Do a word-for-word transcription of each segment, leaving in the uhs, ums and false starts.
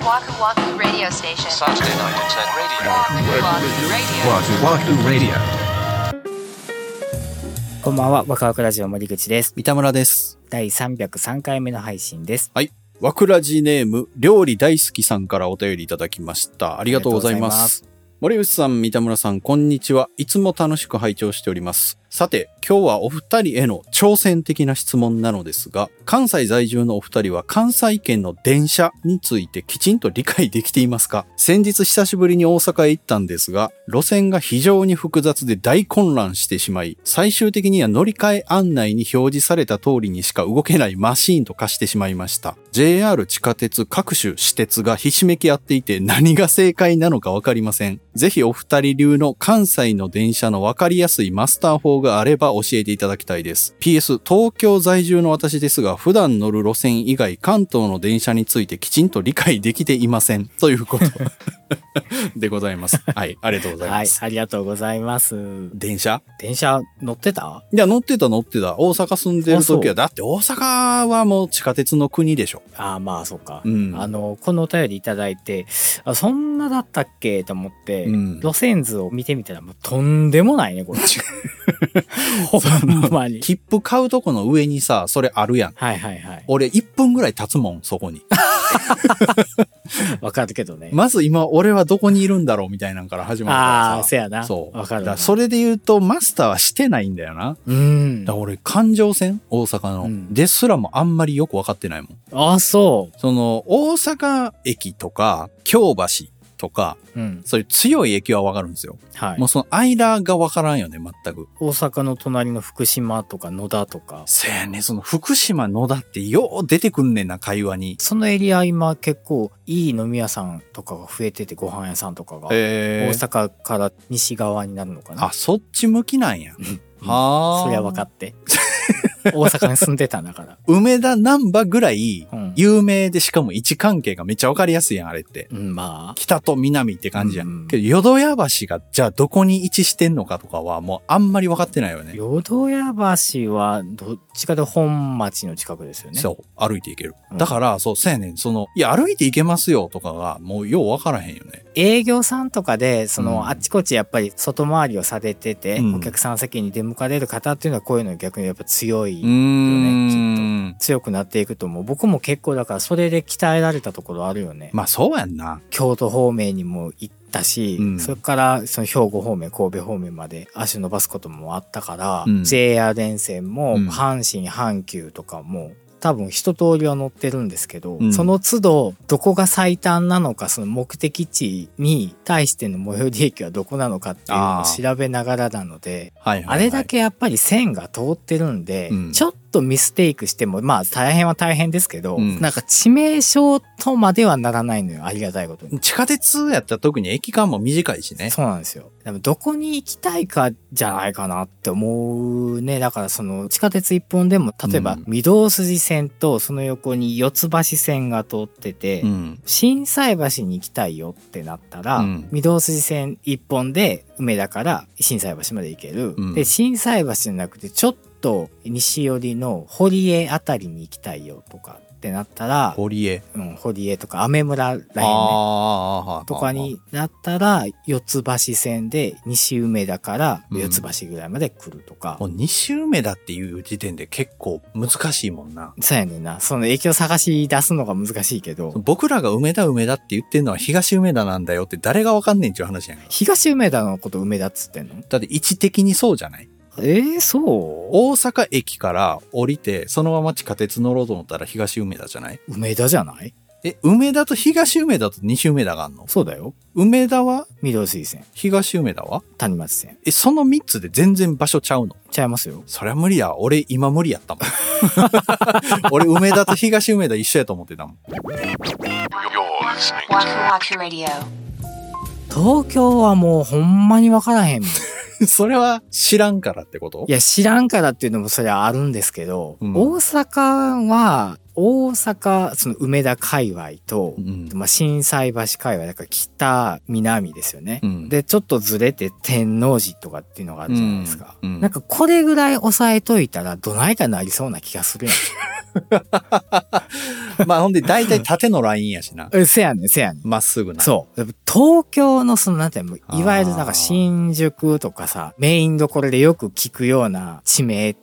Waku Waku Radio Station. Saturday night at ten radio. Waku Waku Radio. Waku Waku Radio。こんばんは、ワクワクラジオ森口です。 三田村です。 だいさんびゃくさんかいめの配信です。 はい。ワクラジネーム、料理大好きさんからお便りいただきました。ありがとうございます。森口さん、三田村さん、こんにちは。いつも楽しく拝聴しております。さて、今日はお二人への挑戦的な質問なのですが、関西在住のお二人は関西圏の電車についてきちんと理解できていますか？先日久しぶりに大阪へ行ったんですが、路線が非常に複雑で大混乱してしまい、最終的には乗り換え案内に表示された通りにしか動けないマシーンと化してしまいました。ジェイアール 地下鉄各種私鉄がひしめき合っていて何が正解なのかわかりません。ぜひお二人流の関西の電車のわかりやすいマスター法があれば教えていただきたいです。ピーエス 東京在住の私ですが、普段乗る路線以外関東の電車についてきちんと理解できていません。ということでございます。はい、ありがとうございます。 はい、ありがとうございます。 電車電車乗ってた？ いや、乗ってた乗ってた。大阪住んでる時は、だって大阪はもう地下鉄の国でしょ。 ああ、まあそうか。 うん、 あの、このお便りいただいて、あ、そんなだったっけと思って、うん、路線図を見てみたら、もうとんでもないね、これ。ほんまに。 切符買うとこの上にさ、それあるやん。 はいはいはい。 俺いっぷんぐらい経つもん、そこに。 わかるけどね。 まず今、俺はどこにいるんだろうみたいなのから始まるからさ。 ああ、せやな。 そう。 わかる。 だからそれで言うと、マスターはしてないんだよな。 うん。 だから俺、環状線大阪の、うん。ですらもあんまりよくわかってないもん。 ああ、そう。 その、大阪駅とか、京橋とか、うん、そういう強い駅はわかるんですよ。はい。もうその間がわからんよね、全く。 大阪の隣の福島とか野田とか。 せやね、その福島野田ってよう出てくんねんな、会話に。 そのエリア今結構いい飲み屋さんとかが増えてて、ご飯屋さんとかが。大阪から西側になるのかな。 あ、そっち向きなんや。 はあ。そりゃ分かって。大阪に住んでたんだから。 梅田難波ぐらい有名で、しかも位置関係がめっちゃわかりやすいやん、あれって。 うん、まあ。 北と南って感じやん。うん、けど、淀屋橋がじゃあどこに位置してんのかとかはもうあんまり分かってないよね。 淀屋橋はどっちかと本町の近くですよね。 そう。歩いていける。うん、だから、そう、そうやねん。その、いや、歩いていけますよとかがもうよう分からへんよね。 営業さんとかで、その、うん、あっちこっちやっぱり外回りをされてて、うん、お客さん席に出向かれる方っていうのはこういうの逆にやっぱ強いよね。きっと強くなっていくと思う。僕も結構だからそれで鍛えられたところあるよね。 まあそうやんな。 京都方面にも行ったし、うん、それからその兵庫方面、神戸方面まで足伸ばすこともあったから、うん、ジェイアール 電線も阪神、阪急とかも多分一通りは乗ってるんですけど、うん、その都度どこが最短なのか、その目的地に対しての最寄り駅はどこなのかっていうのを調べながらなので、あ,、はいはいはい、あれだけやっぱり線が通ってるんで、うん、ちょっとミステイクしてもまあ大変は大変ですけど、うん、なんか致命傷とまではならないのよ、ありがたいことに。 地下鉄やったら特に駅間も短いしね。 そうなんですよ。でもどこに行きたいかじゃないかなって思うね。だからその地下鉄一本でも例えば御堂筋線とその横に四ツ橋線が通ってて、うん、心斎橋に行きたいよってなったら、うん、御堂筋線一本で梅田から心斎橋まで行ける、うん、で心斎橋じゃなくてちょっと西寄りの堀江あたりに行きたいよとかってなったら、 堀江、 うん、堀江とか雨村らへんねとかになったら四ツ橋線で西梅田から四ツ橋ぐらいまで来るとか、 うん、もう西梅田っていう時点で結構難しいもんな。 そうやねんな。その影響探し出すのが難しいけど、 僕らが梅田梅田って言ってんのは東梅田なんだよって誰がわかんねんっていう話やん。 東梅田のこと梅田っつってんの？ だって位置的にそうじゃない？ えー、そう？ 大阪駅から降りてそのまま地下鉄乗ろうと思ったら東梅田じゃない？ 梅田じゃない？ え、梅田と東梅田と西梅田があんの？ そうだよ。 梅田は御堂筋線。 東梅田は谷町線。 え、そのみっつで全然場所ちゃうの？ ちゃいますよ。 そりゃ無理や。俺今無理やったもん。俺梅田と東梅田一緒やと思ってたもん。 東京はもうほんまに分からへんもん。 それは知らんからってこと？ いや、知らんからっていうのもそれはあるんですけど、うん、大阪は、大大阪、その梅田界隈と、 うん、 まあ、心斎橋界隈、だから北、南ですよね、 うん。で、 ちょっとずれて天王寺とかっていうのがあるじゃないですか。 うんうん、 なんかこれぐらい押さえといたらどないかなりそうな気がするやん。 まあほんで大体縦のラインやしな。 せやねん、せやねん。 まっすぐな。 そう。東京のそのなんていうの、いわゆるなんか新宿とかさ、メインどころでよく聞くような地名って、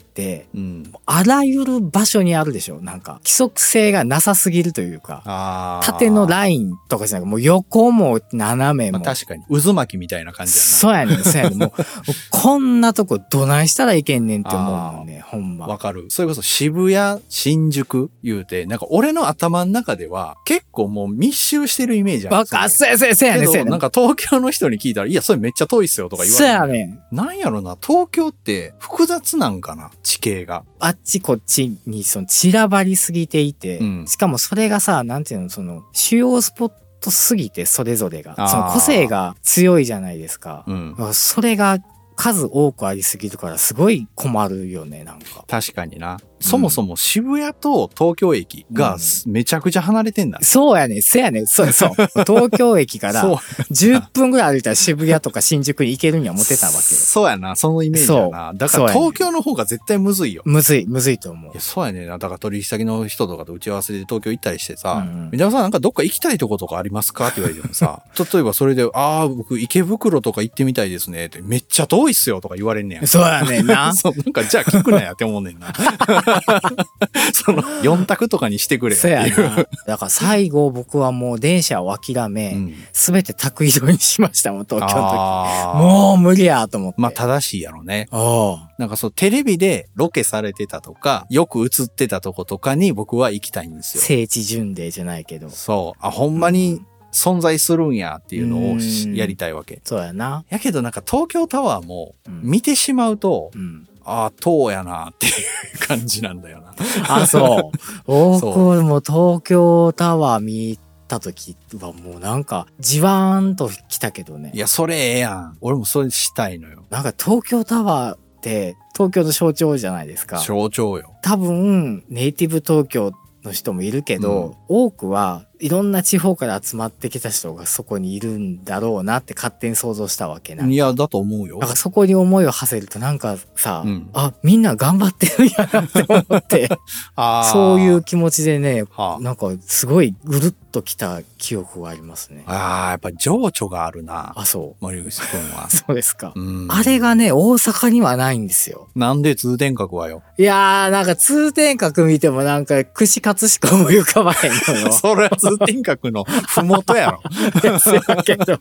うん、あらゆる場所にあるでしょ。なんか規則性がなさすぎるというか、あ縦のラインとかじゃなくて、もう横も斜めも。 まあ、確かに。渦巻きみたいな感じやな。 そうやねん、そうやねん。もう、こんなとこどないしたらいけんねんって思うもんね、ほんま。 わかる。それこそ渋谷、新宿言うて、なんか俺の頭の中では結構もう密集してるイメージある。 わか、そうや、そうや、そうやねん、そうやねん。 なんか東京の人に聞いたら、いや、それめっちゃ遠いっすよとか言われる。 そうやねん。 なんやろな、東京って複雑なんかな、地形が。 あっちこっちにその散らばりすぎていて、うん、しかもそれがさ、なんていうの、その主要スポットすぎてそれぞれが、その個性が強いじゃないですか。うん、それが数多くありすぎるからすごい困るよね、なんか。 確かにな。そもそも渋谷と東京駅がめちゃくちゃ離れてんだ、ねうん。そうやねん、せやねん、そうそう。東京駅からじゅっぷんぐらい歩いたら渋谷とか新宿に行けるには持てたわけよ。 そうやな、そのイメージやな。だから東京の方が絶対むずいよ。 むずい、むずいと思う。 いやそうやねんな。だから取引先の人とかと打ち合わせで東京行ったりしてさ、皆、うん、さんなんかどっか行きたいとことかありますかって言われてもさ、例えばそれで、ああ、僕池袋とか行ってみたいですねって、めっちゃ遠いっすよとか言われんねん。 そうやねんな。 そう、なんかじゃあ聞くなやって思うねんな。そのよん択とかにしてくれよ。 そうやな。だから最後僕はもう電車を諦め、すべ、うん、て宅移動にしましたもん、東京の時。もう無理やと思って。 まあ正しいやろね。なんかそうテレビでロケされてたとか、よく映ってたとことかに僕は行きたいんですよ。 聖地巡礼じゃないけど。 そう。あ、ほんまに存在するんやっていうのをやりたいわけ。 そうやな。 やけどなんか東京タワーも見てしまうと、うんうんああ、遠やなっていう感じなんだよな。 あ、そう。僕も東京タワー見た時はもうなんか、じわーんと来たけどね。 いや、それええやん。俺もそれしたいのよ。 なんか東京タワーって東京の象徴じゃないですか。 象徴よ。 多分、ネイティブ東京の人もいるけど、うん、多くはいろんな地方から集まってきた人がそこにいるんだろうなって勝手に想像したわけな。 いや、だと思うよ。 なんかそこに思いを馳せるとなんかさ、うん、あ、みんな頑張ってるんやなって思って、そういう気持ちでね、なんかすごいぐるっときた記憶がありますね。 ああ、やっぱ情緒があるな。 あ、そう。 森口くんは。 そうですか、うん。あれがね、大阪にはないんですよ。 なんで通天閣はよ。 いやー、なんか通天閣見てもなんか串カツしか思い浮かばへんのよ。 それは通天閣のふもとやろ。 ですけど。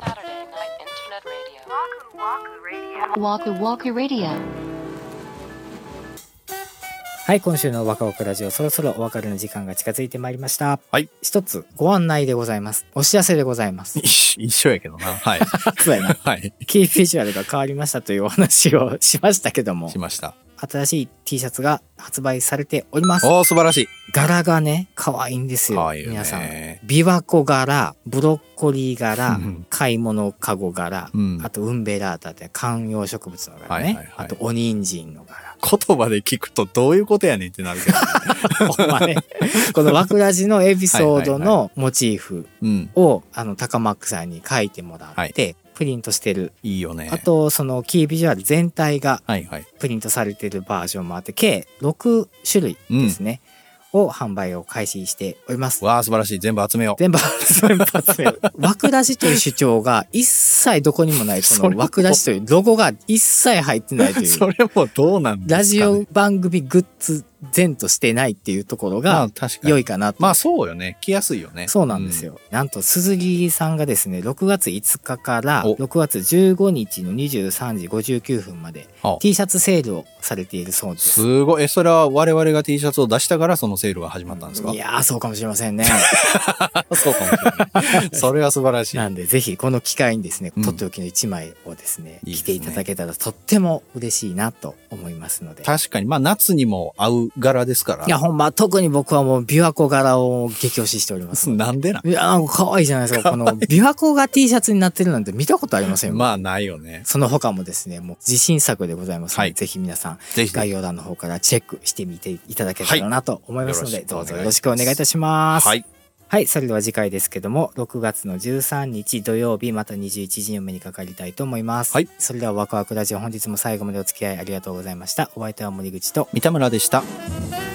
Waku Waku Radio。 はい、今週のワクワクラジオ、そろそろお別れの時間が近づいてまいりました。 はい。 一つご案内でございます。お知らせでございます。 一緒やけどな。はい。 そうやな。 はい。 キービジュアルが変わりましたというお話をしましたけども。 しました。 新しい T シャツが発売されております。 おー、素晴らしい。 柄がね、可愛いんですよ。 可愛いよね。 皆さん。琵琶湖柄、ブロッコリー柄、買い物カゴ柄、うん、あとウンベラータって観葉植物の柄ね。はいはいはい、あとお人参の柄。 言葉で聞くとどういうことやねんってなるけど、ね。 ほんまね。このワクラジのエピソードのモチーフを、あの、高マックさんに書いてもらって、はいプリントしてる。 いいよね。 あと、そのキービジュアル全体がプリントされてるバージョンもあって、計ろく種類ですね。うん、を販売を開始しております。 わあ素晴らしい。全部集めよう。 全部、全部集めよう。ワクラジという主張が一切どこにもない、このワクラジというロゴが一切入ってないという。 それもどうなんですかね。 ラジオ番組グッズ前としてないっていうところが良いかなと。 まあそうよね。着やすいよね。 そうなんですよ。うん、なんと鈴木さんがですね、ろくがついつかからろくがつじゅうごにちのにじゅうさんじごじゅうきゅうふんまで T シャツセールをされているそうです。 すごい。え、それは我々が T シャツを出したからそのセールが始まったんですか？ いやー、そうかもしれませんね。 そうかもしれない。それは素晴らしい。 なんでぜひこの機会にですね、とっておきのいちまいをですね、うん、着ていただけたらとっても嬉しいなと思いますので。 確かに、まあ夏にも合う柄ですから。 いや、ほんま、特に僕はもう琵琶湖柄を激推ししております。 なんでなんいや、なんか可愛いじゃないですか。この琵琶湖が T シャツになってるなんて見たことありませんよ。 まあ、ないよね。 その他もですね、もう自信作でございますので、はい、ぜひ皆さん、 ぜひ概要欄の方からチェックしてみていただけたらなと思いますので、はい、どうぞよろしくお願いいたします。はい。はい、それでは次回ですけども、ろくがつのじゅうさんにち土曜日、またにじゅういちじにお目にかかりたいと思います。はい。それではワクワクラジオ、本日も最後までお付き合いありがとうございました。お相手は森口と三田村でした。